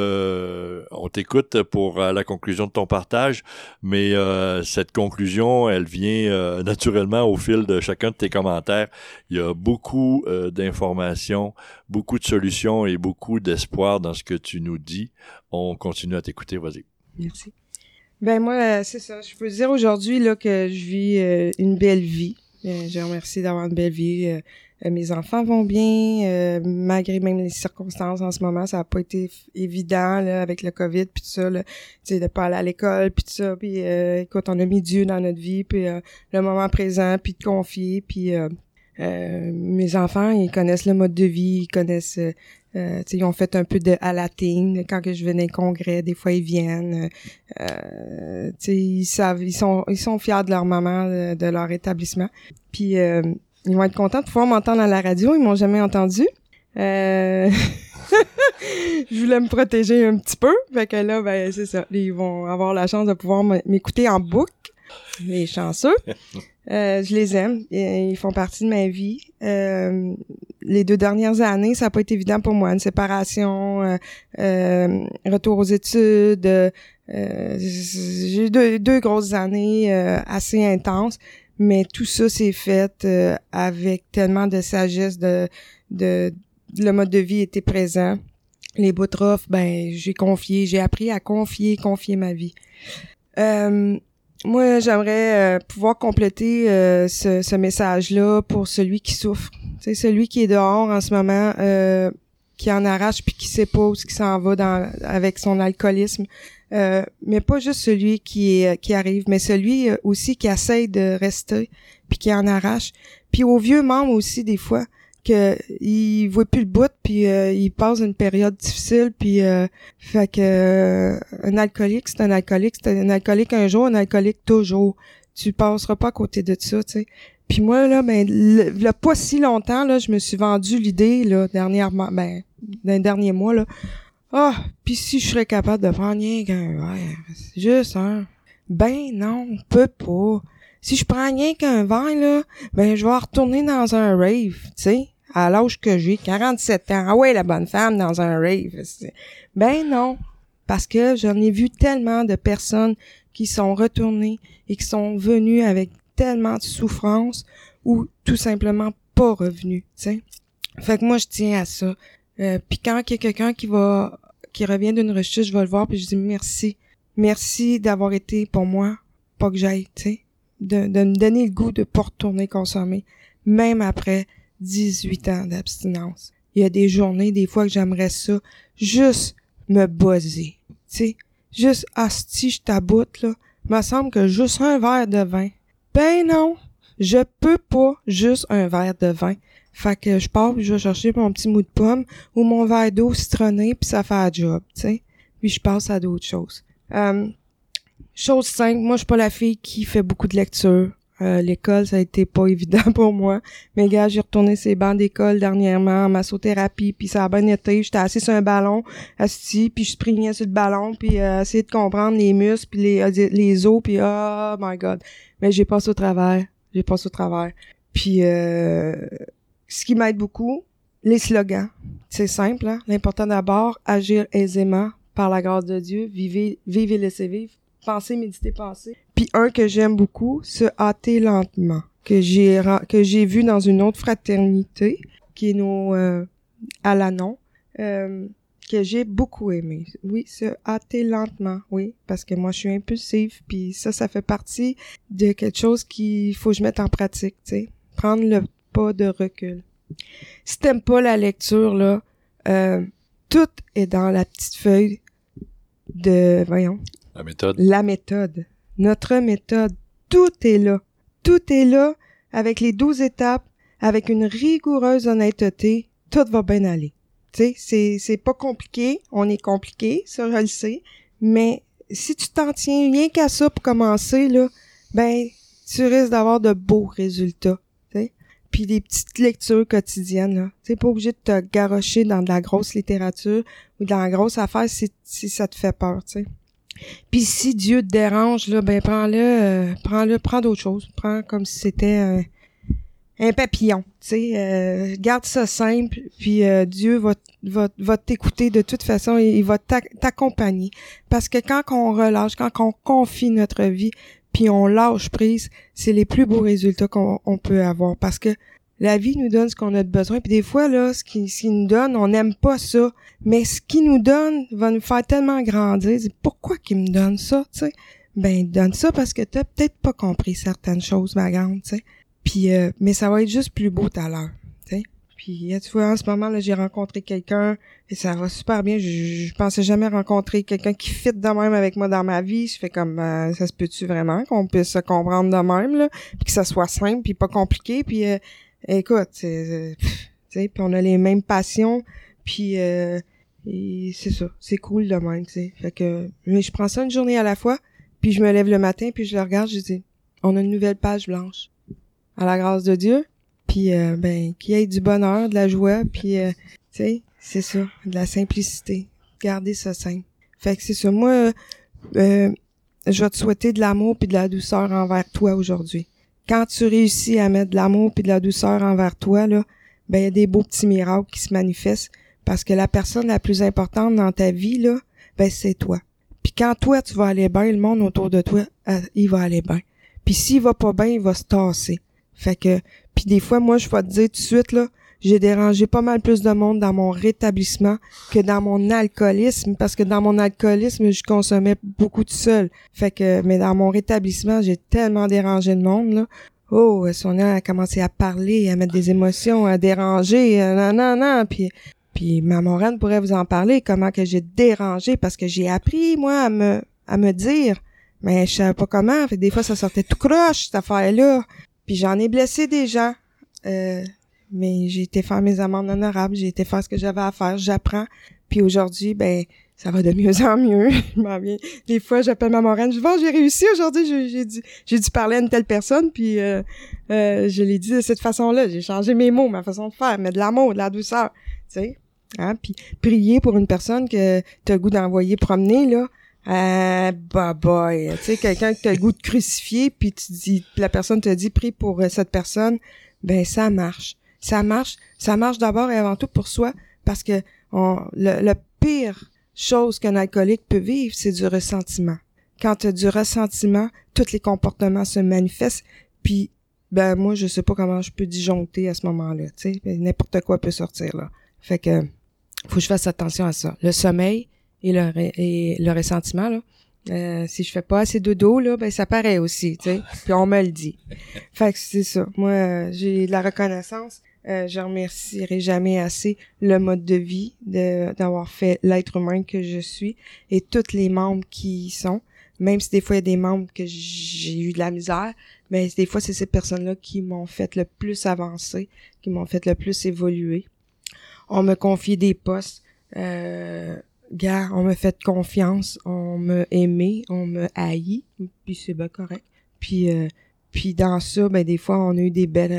Speaker 2: on t'écoute pour la conclusion de ton partage, mais cette conclusion, elle vient naturellement au fil de chacun de tes commentaires. Il y a beaucoup d'informations, beaucoup de solutions et beaucoup d'espoir dans ce que tu nous dis. On continue à t'écouter, vas-y.
Speaker 3: Merci. Ben moi, c'est ça. Je peux dire aujourd'hui là que je vis une belle vie. Je remercie d'avoir une belle vie. Mes enfants vont bien, malgré même les circonstances en ce moment. Ça n'a pas été évident là, avec le COVID puis tout ça. Tu sais, de pas aller à l'école puis tout ça. Puis écoute, on a mis Dieu dans notre vie puis le moment présent puis de confier. Puis mes enfants, ils connaissent le mode de vie, ils connaissent... ils ont fait un peu de à la latine quand que je venais au congrès, des fois ils viennent. Ils savent, ils sont fiers de leur maman, de leur établissement. Puis ils vont être contents de pouvoir m'entendre à la radio, ils m'ont jamais entendu. Je voulais me protéger un petit peu, fait que là ben c'est ça, ils vont avoir la chance de pouvoir m'écouter en boucle. Les chanceux. Je les aime. Ils font partie de ma vie. Les 2 dernières années, ça n'a pas été évident pour moi. Une séparation, retour aux études. J'ai eu deux grosses années assez intenses. Mais tout ça s'est fait avec tellement de sagesse. Le mode de vie était présent. Les bouts de rough, ben j'ai appris à confier ma vie. Moi, j'aimerais pouvoir compléter ce message-là pour celui qui souffre. Tu sais, celui qui est dehors en ce moment, qui en arrache puis qui sait pas où qui s'en va avec son alcoolisme. Mais pas juste celui qui arrive, mais celui aussi qui essaye de rester puis qui en arrache. Puis aux vieux membres aussi, des fois, que il voit plus le bout puis il passe une période difficile puis fait que un alcoolique c'est un alcoolique un jour, un alcoolique toujours. Tu passeras pas à côté de ça, tu sais. Puis moi là ben là pas si longtemps là, je me suis vendu l'idée là dernièrement dans les derniers mois là. Puis si je serais capable de prendre rien qu'un verre, juste un. Ben non, on peut pas. Si je prends rien qu'un verre là, ben je vais retourner dans un rave, tu sais. À l'âge que j'ai, 47 ans. Ah ouais, la bonne femme dans un rave. Ben non. Parce que j'en ai vu tellement de personnes qui sont retournées et qui sont venues avec tellement de souffrance ou tout simplement pas revenues, tu sais. Fait que moi, je tiens à ça. Puis quand il y a quelqu'un qui revient d'une rechute, je vais le voir puis je dis merci. Merci d'avoir été pour moi, pas que j'aille, tu sais. De me donner le goût de pas retourner consommer. Même après 18 ans d'abstinence. Il y a des journées, des fois que j'aimerais ça, juste me buzzer. Tu sais, juste, si je taboute, là, me semble que juste un verre de vin. Ben non, je peux pas juste un verre de vin. Fait que je pars puis je vais chercher mon petit mou de pomme ou mon verre d'eau citronné puis ça fait un job, tu sais. Puis je passe à d'autres choses. Chose 5, moi je suis pas la fille qui fait beaucoup de lecture. L'école, ça a été pas évident pour moi. Mais gars, j'ai retourné ces bancs d'école dernièrement en massothérapie, puis ça a bien été. J'étais assise sur un ballon, assis, puis je springnais sur le ballon, puis essayer de comprendre les muscles, puis les os, puis oh my God. Mais j'ai passé au travers. Puis ce qui m'aide beaucoup, les slogans. C'est simple, hein. L'important d'abord, agir aisément par la grâce de Dieu, vivez et laissez vivre. Penser, méditer, penser. Puis un que j'aime beaucoup, se hâter lentement, que j'ai vu dans une autre fraternité, qui est Alanon, que j'ai beaucoup aimé. Oui, se hâter lentement, oui, parce que moi je suis impulsive, puis ça fait partie de quelque chose qu'il faut que je mette en pratique, tu sais, prendre le pas de recul. Si t'aimes pas la lecture là, Tout est dans la petite feuille de,
Speaker 2: La méthode.
Speaker 3: la méthode. Notre méthode. Tout est là. Tout est là avec les 12 étapes, avec une rigoureuse honnêteté. Tout va bien aller. Tu sais, c'est pas compliqué. On est compliqué, ça, je le sais. Mais si tu t'en tiens rien qu'à ça pour commencer, là, ben, tu risques d'avoir de beaux résultats. Puis des petites lectures quotidiennes, là. T'es pas obligé de te garrocher dans de la grosse littérature ou dans la grosse affaire si ça te fait peur, tu sais. Puis si Dieu te dérange, là, ben prends d'autres choses. Prends comme si c'était un papillon, tu sais. Garde ça simple, puis Dieu va t'écouter de toute façon et il va t'accompagner. Parce que quand on relâche, quand on confie notre vie, puis on lâche prise, c'est les plus beaux résultats qu'on peut avoir. Parce que la vie nous donne ce qu'on a de besoin. Puis des fois, là, ce qui nous donne, on n'aime pas ça. Mais ce qui nous donne va nous faire tellement grandir. Pourquoi qu'il me donne ça, tu sais? Ben, donne ça parce que t'as peut-être pas compris certaines choses, ma grande, tu sais. Puis, mais ça va être juste plus beau tout à l'heure, tu sais. Puis, tu vois, en ce moment, là, j'ai rencontré quelqu'un et ça va super bien. Je pensais jamais rencontrer quelqu'un qui fit de même avec moi dans ma vie. Je fais comme, ça se peut-tu vraiment qu'on puisse se comprendre de même, là? Puis que ça soit simple, puis pas compliqué, puis écoute, tu sais, puis on a les mêmes passions, puis et c'est ça, c'est cool de même, tu sais. Fait que, mais je prends ça une journée à la fois, puis je me lève le matin, puis je le regarde, je dis, on a une nouvelle page blanche. À la grâce de Dieu, puis ben qu'il y ait du bonheur, de la joie, puis tu sais, c'est ça, de la simplicité, garder ça simple. Fait que c'est ça. Moi, je vais te souhaiter de l'amour puis de la douceur envers toi aujourd'hui. Quand tu réussis à mettre de l'amour puis de la douceur envers toi, là, ben il y a des beaux petits miracles qui se manifestent parce que la personne la plus importante dans ta vie, là, ben c'est toi. Puis quand toi, tu vas aller bien, le monde autour de toi, il va aller bien. Puis s'il va pas bien, il va se tasser. Fait que, puis des fois, moi, je vais te dire tout de suite, là, j'ai dérangé pas mal plus de monde dans mon rétablissement que dans mon alcoolisme, parce que dans mon alcoolisme, je consommais beaucoup tout seul. Fait que, mais dans mon rétablissement, j'ai tellement dérangé de monde, là. Oh, Sonia a commencé à parler, à mettre des émotions, à déranger, non, puis ma moraine pourrait vous en parler, comment que j'ai dérangé, parce que j'ai appris, moi, à me dire, mais je savais pas comment, fait que des fois, ça sortait tout croche, cette affaire-là. Puis j'en ai blessé des gens, mais j'ai été faire mes amendes honorables, j'ai été faire ce que j'avais à faire, j'apprends. Puis aujourd'hui, ben ça va de mieux en mieux. Je m'en viens. Des fois, j'appelle ma moraine, je dis bon, j'ai réussi aujourd'hui, j'ai dû parler à une telle personne, puis je l'ai dit de cette façon-là, j'ai changé mes mots, ma façon de faire, mais de l'amour, de la douceur, tu sais. Hein? Puis prier pour une personne que t'as le goût d'envoyer promener, là. Boy, tu sais, quelqu'un que t'as le goût de crucifier, puis la personne te dit prie pour cette personne, ben ça marche d'abord et avant tout pour soi, parce que le pire chose qu'un alcoolique peut vivre, c'est du ressentiment. Quand t'as du ressentiment, tous les comportements se manifestent, puis ben moi je sais pas comment je peux disjoncter à ce moment-là, tu sais, n'importe quoi peut sortir là. Fait que faut que je fasse attention à ça. Le sommeil et le ressentiment, là. Si je fais pas assez de dos, là, ben ça paraît aussi, tu sais. Puis on me le dit. Fait que c'est ça. Moi, j'ai de la reconnaissance. Je remercierai jamais assez le mode de vie d'avoir fait l'être humain que je suis et tous les membres qui y sont. Même si des fois il y a des membres que j'ai eu de la misère, mais des fois c'est ces personnes-là qui m'ont fait le plus avancer, qui m'ont fait le plus évoluer. On me confiait des postes. Gars, on m'a fait confiance, on m'a aimé, on m'a haï, puis c'est bien correct. Puis dans ça, ben des fois, on a eu des belles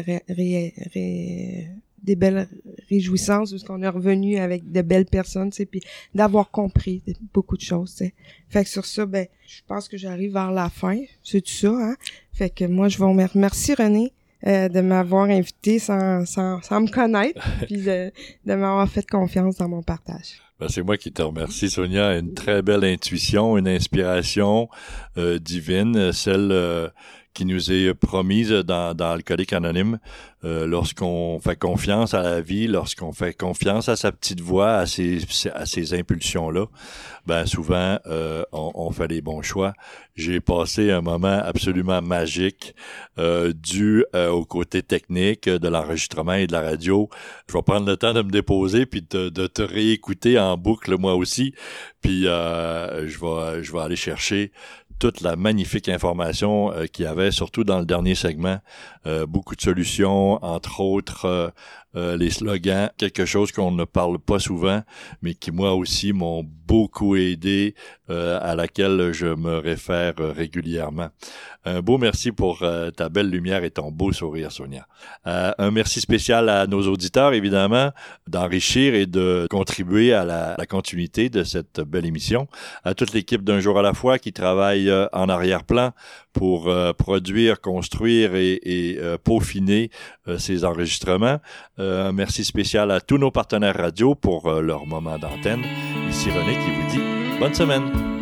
Speaker 3: réjouissances parce qu'on est revenu avec de belles personnes, tu sais, puis d'avoir compris beaucoup de choses, tu sais. Fait que sur ça, ben je pense que j'arrive vers la fin, c'est tout ça, hein. Fait que moi, je vous remercie, René, de m'avoir invité sans me connaître, puis de m'avoir fait confiance dans mon partage.
Speaker 2: Ben, c'est moi qui te remercie, Sonia. Une très belle intuition, une inspiration divine, celle qui nous est promise dans Alcoolique Anonyme. Lorsqu'on fait confiance à la vie, lorsqu'on fait confiance à sa petite voix, à ses impulsions-là, ben souvent, on fait les bons choix. J'ai passé un moment absolument magique dû au côté technique de l'enregistrement et de la radio. Je vais prendre le temps de me déposer puis de te réécouter en boucle moi aussi. Puis je vais aller chercher toute la magnifique information qu'il y avait, surtout dans le dernier segment. Beaucoup de solutions, entre autres les slogans, quelque chose qu'on ne parle pas souvent, mais qui moi aussi m'ont beaucoup aidé, à laquelle je me réfère régulièrement. Un beau merci pour ta belle lumière et ton beau sourire, Sonia. Un merci spécial à nos auditeurs, évidemment, d'enrichir et de contribuer à la continuité de cette belle émission. À toute l'équipe d'Un jour à la fois qui travaille en arrière-plan pour produire, construire et peaufiner ces enregistrements. Un merci spécial à tous nos partenaires radio pour leur moment d'antenne. Ici René qui vous dit bonne semaine.